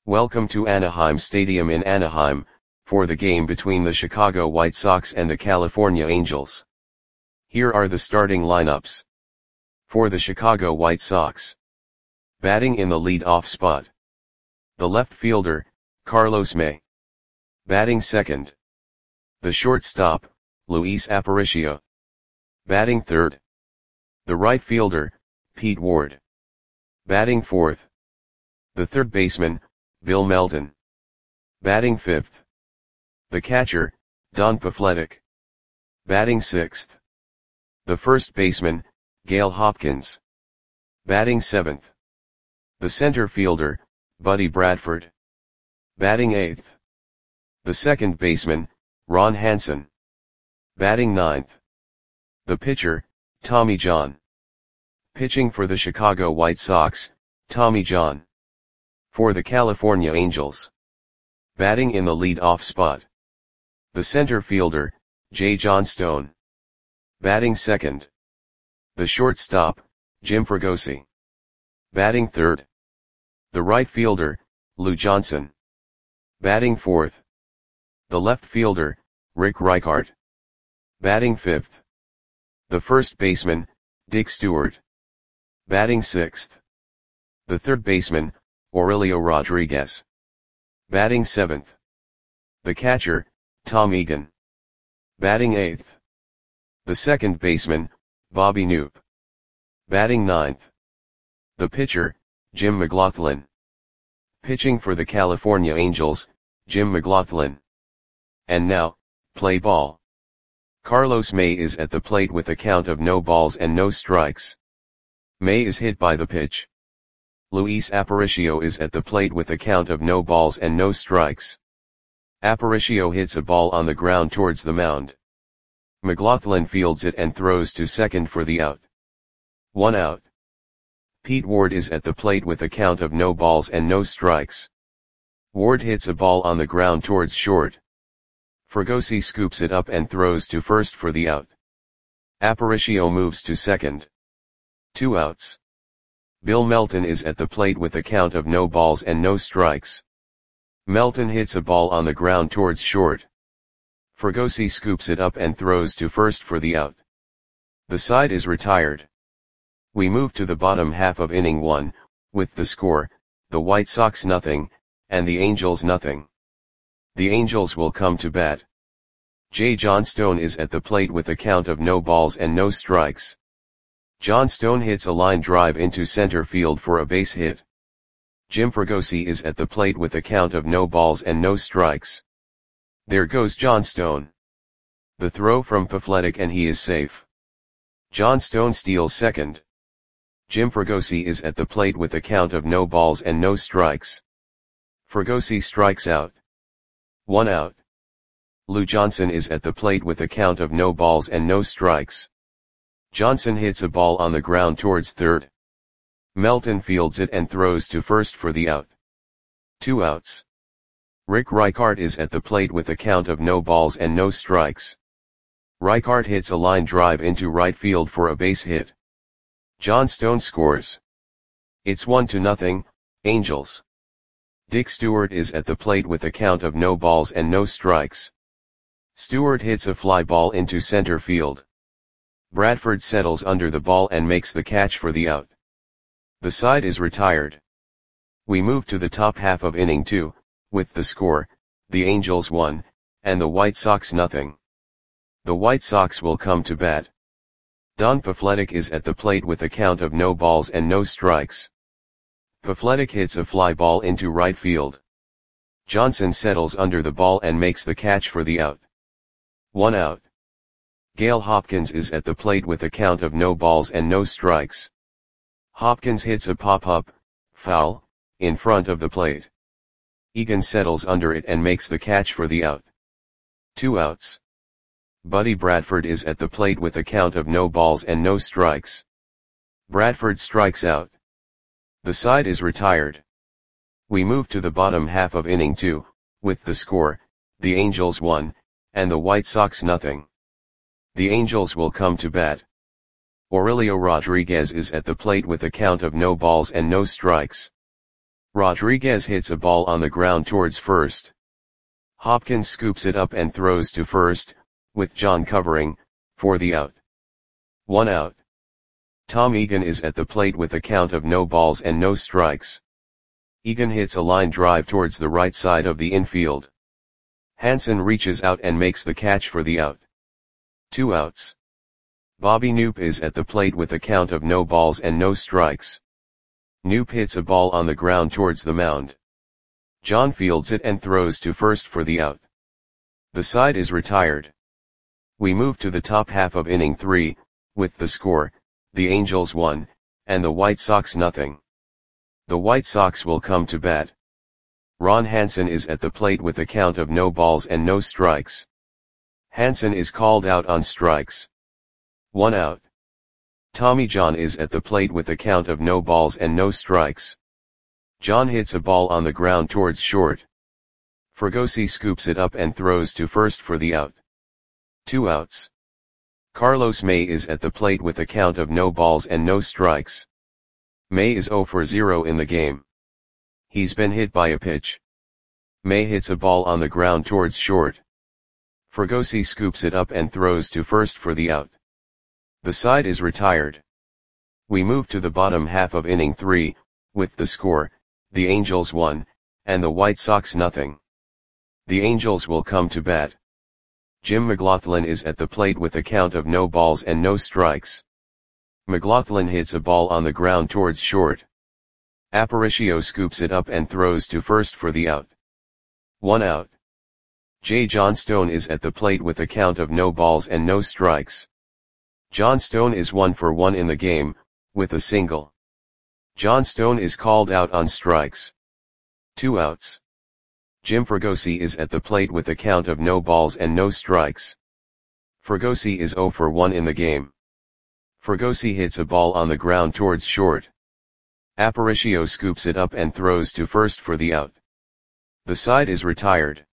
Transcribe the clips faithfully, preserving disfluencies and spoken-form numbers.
Welcome to Anaheim Stadium in Anaheim, for the game between the Chicago White Sox and the California Angels. Here are the starting lineups. For the Chicago White Sox. Batting in the lead-off spot. The left fielder, Carlos May. Batting second. The shortstop, Luis Aparicio. Batting third. The right fielder, Pete Ward. Batting fourth. The third baseman, Bill Melton. Batting fifth. The catcher, Don Pafletic. Batting sixth. The first baseman, Gail Hopkins. Batting seventh. The center fielder, Buddy Bradford. Batting eighth. The second baseman, Ron Hansen. Batting ninth. The pitcher, Tommy John. Pitching for the Chicago White Sox, Tommy John. For the California Angels. Batting in the lead-off spot. The center fielder, Jay Johnstone. Batting second. The shortstop, Jim Fregosi. Batting third. The right fielder, Lou Johnson. Batting fourth. The left fielder, Rick Reichart. Batting fifth. The first baseman, Dick Stewart. Batting sixth. The third baseman, Aurelio Rodriguez. Batting seventh. The catcher, Tom Egan. Batting eighth. The second baseman, Bobby Knoop. Batting ninth. The pitcher, Jim McLaughlin. Pitching for the California Angels, Jim McLaughlin. And now, play ball. Carlos May is at the plate with a count of no balls and no strikes. May is hit by the pitch. Luis Aparicio is at the plate with a count of no balls and no strikes. Aparicio hits a ball on the ground towards the mound. McLaughlin fields it and throws to second for the out. One out. Pete Ward is at the plate with a count of no balls and no strikes. Ward hits a ball on the ground towards short. Fregosi scoops it up and throws to first for the out. Aparicio moves to second. Two outs. Bill Melton is at the plate with a count of no balls and no strikes. Melton hits a ball on the ground towards short. Fregosi scoops it up and throws to first for the out. The side is retired. We move to the bottom half of inning one, with the score, the White Sox nothing, and the Angels nothing. The Angels will come to bat. Jay Johnstone is at the plate with a count of no balls and no strikes. Johnstone hits a line drive into center field for a base hit. Jim Fregosi is at the plate with a count of no balls and no strikes. There goes Johnstone. The throw from Pafletic and he is safe. Johnstone steals second. Jim Fregosi is at the plate with a count of no balls and no strikes. Fregosi strikes out. One out. Lou Johnson is at the plate with a count of no balls and no strikes. Johnson hits a ball on the ground towards third. Melton fields it and throws to first for the out. Two outs. Rick Reichart is at the plate with a count of no balls and no strikes. Reichart hits a line drive into right field for a base hit. Johnstone scores. It's one to nothing, Angels. Dick Stewart is at the plate with a count of no balls and no strikes. Stewart hits a fly ball into center field. Bradford settles under the ball and makes the catch for the out. The side is retired. We move to the top half of inning two, with the score, the Angels one, and the White Sox nothing. The White Sox will come to bat. Don Pafletic is at the plate with a count of no balls and no strikes. Pafletic hits a fly ball into right field. Johnson settles under the ball and makes the catch for the out. One out. Gail Hopkins is at the plate with a count of no balls and no strikes. Hopkins hits a pop-up, foul, in front of the plate. Egan settles under it and makes the catch for the out. Two outs. Buddy Bradford is at the plate with a count of no balls and no strikes. Bradford strikes out. The side is retired. We move to the bottom half of inning two, with the score, the Angels one, and the White Sox nothing. The Angels will come to bat. Aurelio Rodriguez is at the plate with a count of no balls and no strikes. Rodriguez hits a ball on the ground towards first. Hopkins scoops it up and throws to first, with John covering, for the out. One out. Tom Egan is at the plate with a count of no balls and no strikes. Egan hits a line drive towards the right side of the infield. Hansen reaches out and makes the catch for the out. Two outs. Bobby Knoop is at the plate with a count of no balls and no strikes. Knoop hits a ball on the ground towards the mound. John fields it and throws to first for the out. The side is retired. We move to the top half of inning three, with the score, the Angels one, and the White Sox nothing. The White Sox will come to bat. Ron Hansen is at the plate with a count of no balls and no strikes. Hansen is called out on strikes. One out. Tommy John is at the plate with a count of no balls and no strikes. John hits a ball on the ground towards short. Fregosi scoops it up and throws to first for the out. Two outs. Carlos May is at the plate with a count of no balls and no strikes. May is zero for zero in the game. He's been hit by a pitch. May hits a ball on the ground towards short. Fregosi scoops it up and throws to first for the out. The side is retired. We move to the bottom half of inning three, with the score, the Angels one, and the White Sox nothing. The Angels will come to bat. Jim McLaughlin is at the plate with a count of no balls and no strikes. McLaughlin hits a ball on the ground towards short. Aparicio scoops it up and throws to first for the out. One out. J. John Stone is at the plate with a count of no balls and no strikes. John Stone is one for one in the game, with a single. John Stone is called out on strikes. Two outs. Jim Fregosi is at the plate with a count of no balls and no strikes. Fregosi is zero for one in the game. Fregosi hits a ball on the ground towards short. Aparicio scoops it up and throws to first for the out. The side is retired.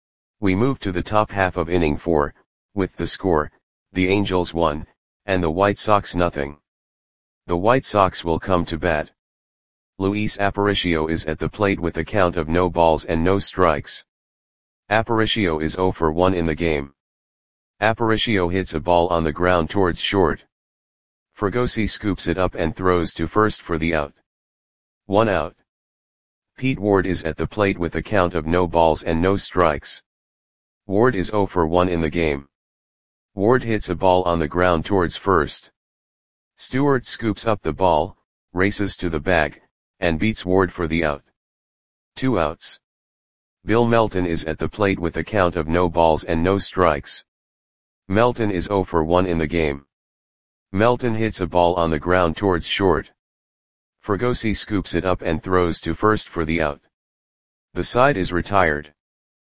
We move to the top half of inning four, with the score, the Angels one, and the White Sox nothing. The White Sox will come to bat. Luis Aparicio is at the plate with a count of no balls and no strikes. Aparicio is zero for one in the game. Aparicio hits a ball on the ground towards short. Fregosi scoops it up and throws to first for the out. One out. Pete Ward is at the plate with a count of no balls and no strikes. Ward is zero for one in the game. Ward hits a ball on the ground towards first. Stewart scoops up the ball, races to the bag, and beats Ward for the out. Two outs. Bill Melton is at the plate with a count of no balls and no strikes. Melton is zero for one in the game. Melton hits a ball on the ground towards short. Fregosi scoops it up and throws to first for the out. The side is retired.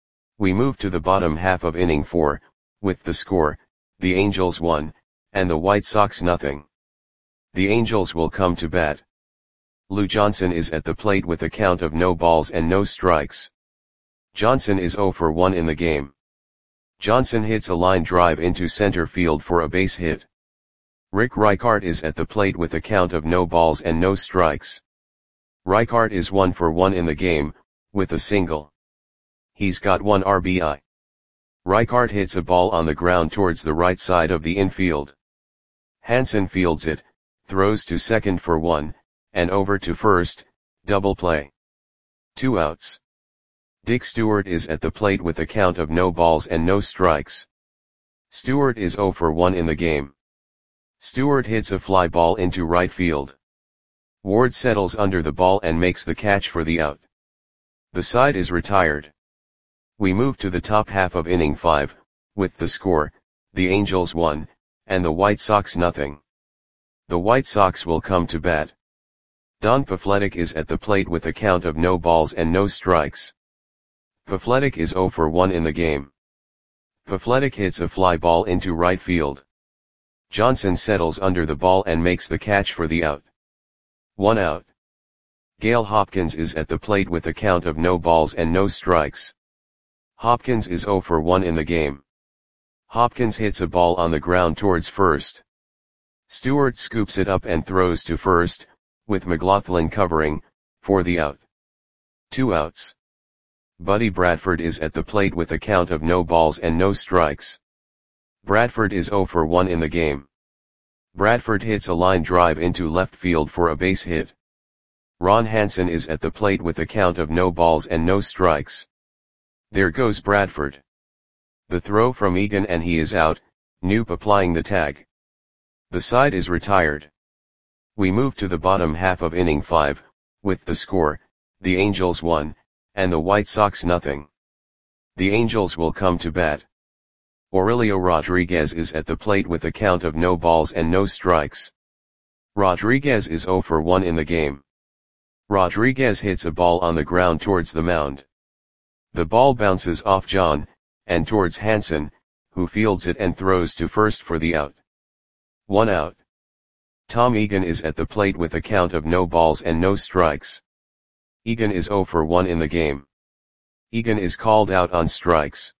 We move to the bottom half of inning four, with the score, the Angels one, and the White Sox nothing. The Angels will come to bat. Lou Johnson is at the plate with a count of no balls and no strikes. Johnson is zero for one in the game. Johnson hits a line drive into center field for a base hit. Rick Reichart is at the plate with a count of no balls and no strikes. Reichart is one for one in the game, with a single. He's got one R B I. Reichart hits a ball on the ground towards the right side of the infield. Hansen fields it, throws to second for one, and over to first, double play. Two outs. Dick Stewart is at the plate with a count of no balls and no strikes. Stewart is zero for one in the game. Stewart hits a fly ball into right field. Ward settles under the ball and makes the catch for the out. The side is retired. We move to the top half of inning five, with the score, the Angels one, and the White Sox nothing. The White Sox will come to bat. Don Pafletic is at the plate with a count of no balls and no strikes. Pafletic is zero for one in the game. Pafletic hits a fly ball into right field. Johnson settles under the ball and makes the catch for the out. One out. Gale Hopkins is at the plate with a count of no balls and no strikes. Hopkins is zero for one in the game. Hopkins hits a ball on the ground towards first. Stewart scoops it up and throws to first, with McLaughlin covering, for the out. Two outs. Buddy Bradford is at the plate with a count of no balls and no strikes. Bradford is oh for one in the game. Bradford hits a line drive into left field for a base hit. Ron Hansen is at the plate with a count of no balls and no strikes. There goes Bradford. The throw from Egan and he is out, Knoop applying the tag. The side is retired. We move to the bottom half of inning five, with the score, the Angels one, and the White Sox nothing. The Angels will come to bat. Aurelio Rodriguez is at the plate with a count of no balls and no strikes. Rodriguez is oh for one in the game. Rodriguez hits a ball on the ground towards the mound. The ball bounces off John, and towards Hansen, who fields it and throws to first for the out. One out. Tom Egan is at the plate with a count of no balls and no strikes. Egan is oh for one in the game. Egan is called out on strikes.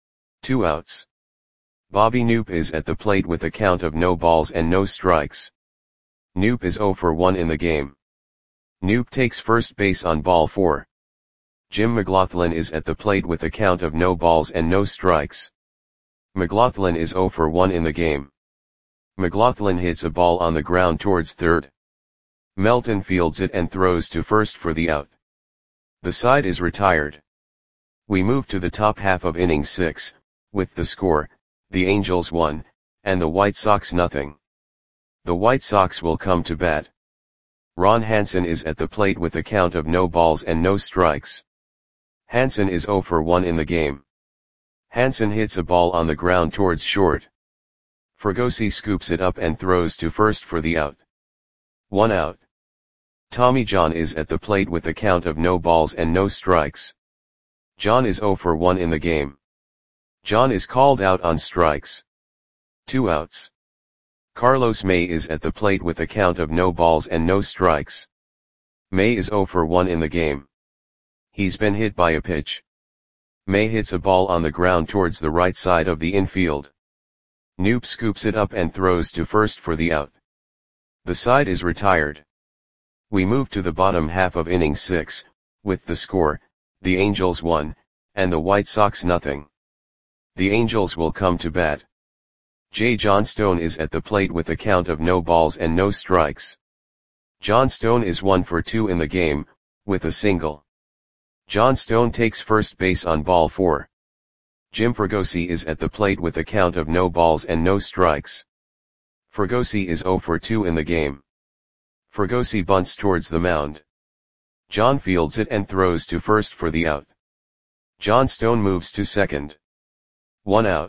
Two outs. Bobby Knoop is at the plate with a count of no balls and no strikes. Knoop is oh for one in the game. Knoop takes first base on ball four. Jim McLaughlin is at the plate with a count of no balls and no strikes. McLaughlin is oh for one in the game. McLaughlin hits a ball on the ground towards third. Melton fields it and throws to first for the out. The side is retired. We move to the top half of inning six, with the score, the Angels one, and the White Sox nothing. The White Sox will come to bat. Ron Hansen is at the plate with a count of no balls and no strikes. Hansen is oh for one in the game. Hansen hits a ball on the ground towards short. Fregosi scoops it up and throws to first for the out. One out. Tommy John is at the plate with a count of no balls and no strikes. John is oh for one in the game. John is called out on strikes. Two outs. Carlos May is at the plate with a count of no balls and no strikes. May is oh for one in the game. He's been hit by a pitch. May hits a ball on the ground towards the right side of the infield. Knoop scoops it up and throws to first for the out. The side is retired. We move to the bottom half of inning six, with the score, the Angels one, and the White Sox nothing. The Angels will come to bat. Jay Johnstone is at the plate with a count of no balls and no strikes. Johnstone is one for two in the game, with a single. Johnstone takes first base on ball four. Jim Fregosi is at the plate with a count of no balls and no strikes. Fregosi is oh for two in the game. Fregosi bunts towards the mound. John fields it and throws to first for the out. Johnstone moves to second. One out.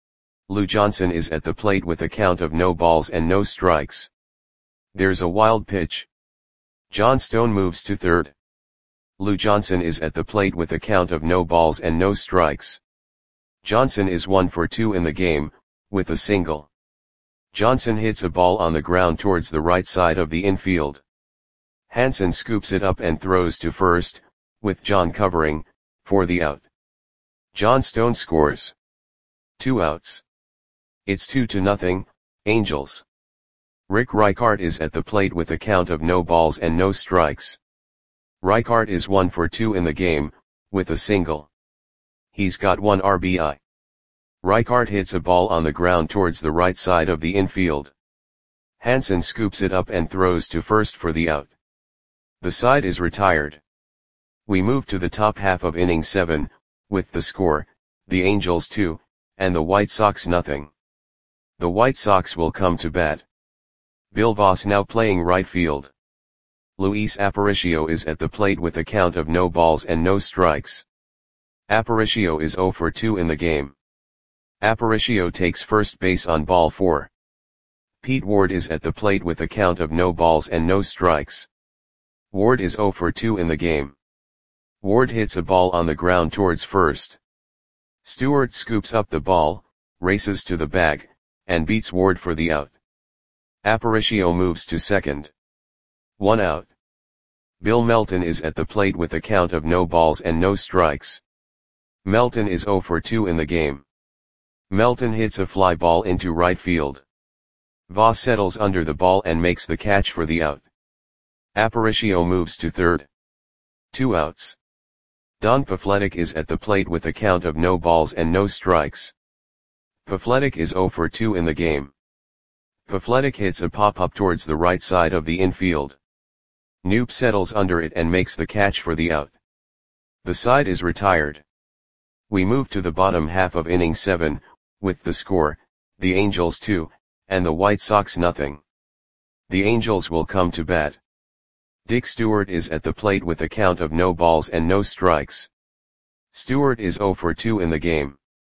Lou Johnson is at the plate with a count of no balls and no strikes. There's a wild pitch. Johnstone moves to third. Lou Johnson is at the plate with a count of no balls and no strikes. Johnson is one for two in the game, with a single. Johnson hits a ball on the ground towards the right side of the infield. Hansen scoops it up and throws to first, with John covering, for the out. Johnstone scores. Two outs. It's two to nothing, Angels. Rick Reichart is at the plate with a count of no balls and no strikes. Reichart is one for two in the game, with a single. He's got one R B I. Reichart hits a ball on the ground towards the right side of the infield. Hansen scoops it up and throws to first for the out. The side is retired. We move to the top half of inning seven, with the score, the Angels two, and the White Sox nothing. The White Sox will come to bat. Bill Voss now playing right field. Luis Aparicio is at the plate with a count of no balls and no strikes. Aparicio is oh for two in the game. Aparicio takes first base on ball four. Pete Ward is at the plate with a count of no balls and no strikes. Ward is oh for two in the game. Ward hits a ball on the ground towards first. Stewart scoops up the ball, races to the bag, and beats Ward for the out. Aparicio moves to second. One out. Bill Melton is at the plate with a count of no balls and no strikes. Melton is oh for two in the game. Melton hits a fly ball into right field. Voss settles under the ball and makes the catch for the out. Aparicio moves to third. Two outs. Don Pafletic is at the plate with a count of no balls and no strikes. Pafletic is zero for two in the game. Pafletic hits a pop-up towards the right side of the infield. Noop settles under it and makes the catch for the out. The side is retired. We move to the bottom half of inning seven, with the score, the Angels two, and the White Sox nothing. The Angels will come to bat. Dick Stewart is at the plate with a count of no balls and no strikes. Stewart is zero for two in the game.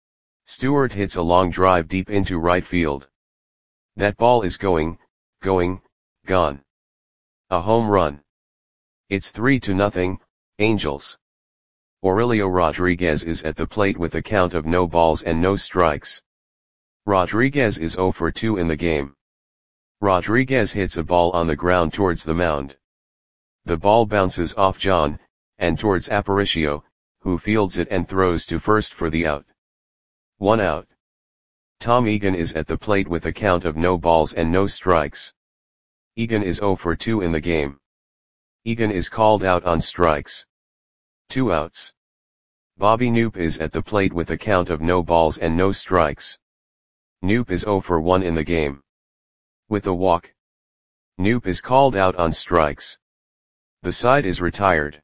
Stewart hits a long drive deep into right field. That ball is going, going, gone. A home run. It's three to nothing, Angels. Aurelio Rodriguez is at the plate with a count of no balls and no strikes. Rodriguez is zero for two in the game. Rodriguez hits a ball on the ground towards the mound. The ball bounces off John, and towards Aparicio, who fields it and throws to first for the out. One out. Tom Egan is at the plate with a count of no balls and no strikes. Egan is zero for two in the game. Egan is called out on strikes. Two outs. Bobby Noop is at the plate with a count of no balls and no strikes. Noop is zero for one in the game. With a walk. Noop is called out on strikes. The side is retired.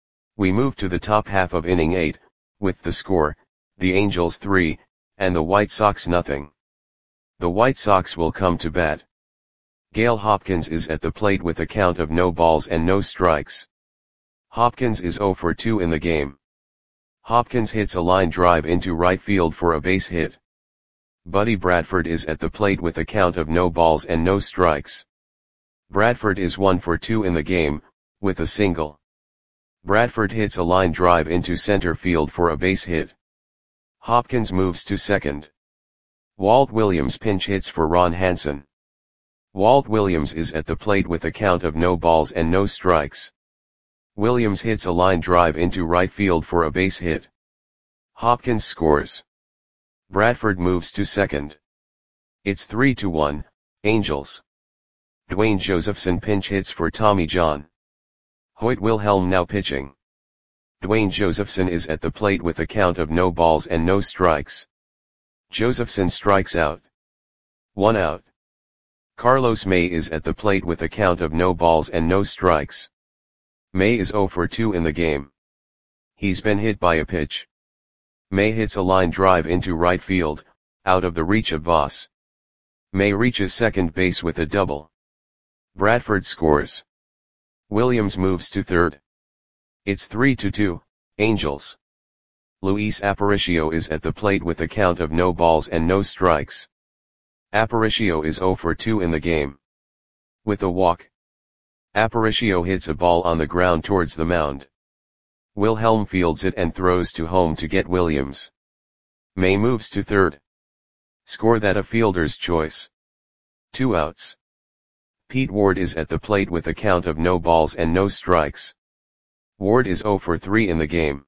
We move to the top half of inning eight, with the score, the Angels three, and the White Sox nothing. The White Sox will come to bat. Gale Hopkins is at the plate with a count of no balls and no strikes. Hopkins is zero for two in the game. Hopkins hits a line drive into right field for a base hit. Buddy Bradford is at the plate with a count of no balls and no strikes. Bradford is one for two in the game, with a single. Bradford hits a line drive into center field for a base hit. Hopkins moves to second. Walt Williams pinch hits for Ron Hansen. Walt Williams is at the plate with a count of no balls and no strikes. Williams hits a line drive into right field for a base hit. Hopkins scores. Bradford moves to second. It's three to one, Angels. Dwayne Josephson pinch hits for Tommy John. Hoyt Wilhelm now pitching. Dwayne Josephson is at the plate with a count of no balls and no strikes. Josephson strikes out. One out. Carlos May is at the plate with a count of no balls and no strikes. May is zero for two in the game. He's been hit by a pitch. May hits a line drive into right field, out of the reach of Voss. May reaches second base with a double. Bradford scores. Williams moves to third. It's three to two, Angels. Luis Aparicio is at the plate with a count of no balls and no strikes. Aparicio is zero for two in the game. With a walk. Aparicio hits a ball on the ground towards the mound. Wilhelm fields it and throws to home to get Williams. May moves to third. Score that a fielder's choice. Two outs. Pete Ward is at the plate with a count of no balls and no strikes. Ward is zero for three in the game.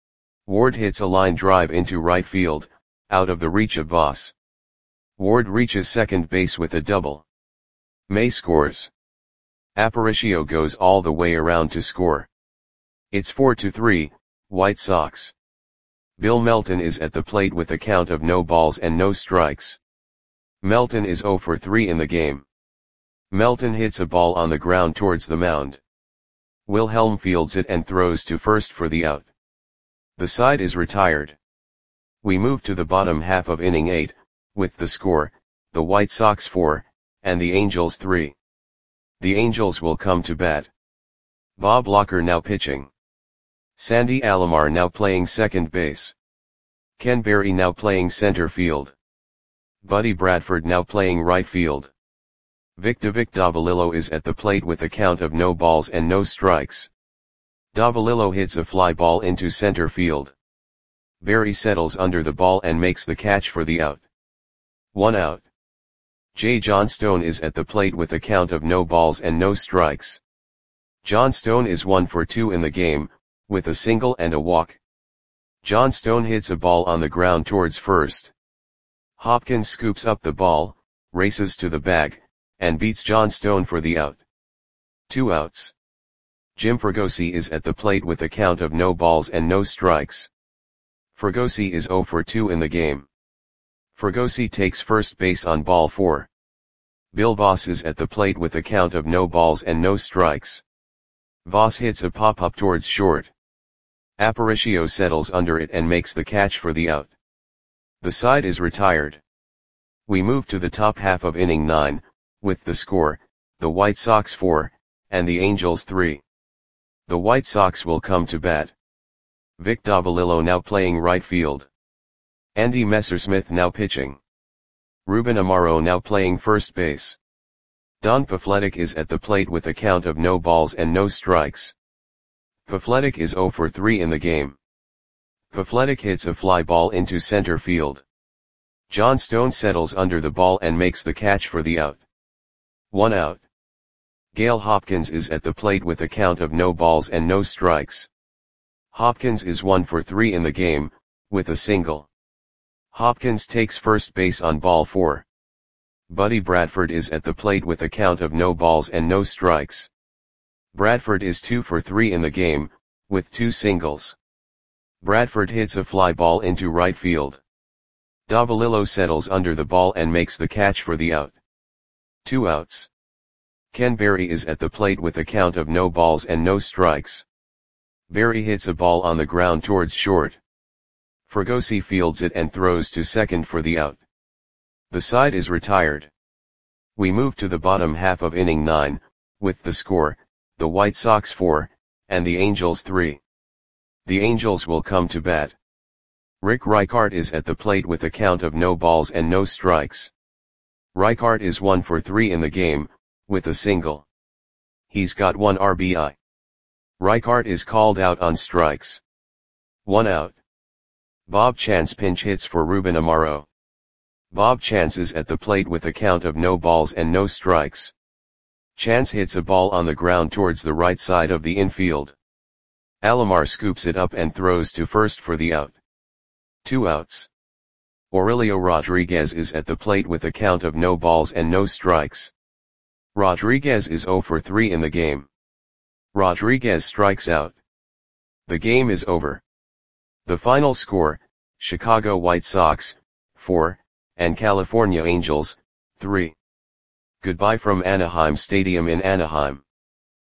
Ward hits a line drive into right field, out of the reach of Voss. Ward reaches second base with a double. May scores. Aparicio goes all the way around to score. It's four to three, White Sox. Bill Melton is at the plate with a count of no balls and no strikes. Melton is zero for three in the game. Melton hits a ball on the ground towards the mound. Wilhelm fields it and throws to first for the out. The side is retired. We move to the bottom half of inning eight, with the score, the White Sox four, and the Angels three. The Angels will come to bat. Bob Locker now pitching. Sandy Alomar now playing second base. Ken Berry now playing center field. Buddy Bradford now playing right field. Victor Davalillo is at the plate with a count of no balls and no strikes. Davalillo hits a fly ball into center field. Berry settles under the ball and makes the catch for the out. One out. Jay Johnstone is at the plate with a count of no balls and no strikes. Johnstone is one for two in the game, with a single and a walk. Johnstone hits a ball on the ground towards first. Hopkins scoops up the ball, races to the bag, and beats Johnstone for the out. Two outs. Jim Fregosi is at the plate with a count of no balls and no strikes. Fregosi is zero for two in the game. Fregosi takes first base on ball four. Bill Voss is at the plate with a count of no balls and no strikes. Voss hits a pop-up towards short. Aparicio settles under it and makes the catch for the out. The side is retired. We move to the top half of inning nine, with the score, the White Sox four, and the Angels three. The White Sox will come to bat. Vic Davalillo now playing right field. Andy Messersmith now pitching. Ruben Amaro now playing first base. Don Pafletic is at the plate with a count of no balls and no strikes. Pafletic is zero for three in the game. Pafletic hits a fly ball into center field. John Stone settles under the ball and makes the catch for the out. One out. Gale Hopkins is at the plate with a count of no balls and no strikes. Hopkins is one for three in the game, with a single. Hopkins takes first base on ball four. Buddy Bradford is at the plate with a count of no balls and no strikes. Bradford is two for three in the game, with two singles. Bradford hits a fly ball into right field. Davalillo settles under the ball and makes the catch for the out. Two outs. Ken Berry is at the plate with a count of no balls and no strikes. Berry hits a ball on the ground towards short. Fregosi fields it and throws to second for the out. The side is retired. We move to the bottom half of inning nine, with the score, the White Sox four, and the Angels three. The Angels will come to bat. Rick Reichart is at the plate with a count of no balls and no strikes. Reichart is one for three in the game, with a single. He's got one R B I. Reichart is called out on strikes. One out. Bob Chance pinch hits for Ruben Amaro. Bob Chance is at the plate with a count of no balls and no strikes. Chance hits a ball on the ground towards the right side of the infield. Alomar scoops it up and throws to first for the out. Two outs. Aurelio Rodriguez is at the plate with a count of no balls and no strikes. Rodriguez is zero for three in the game. Rodriguez strikes out. The game is over. The final score, Chicago White Sox, four, and California Angels, three. Goodbye from Anaheim Stadium in Anaheim.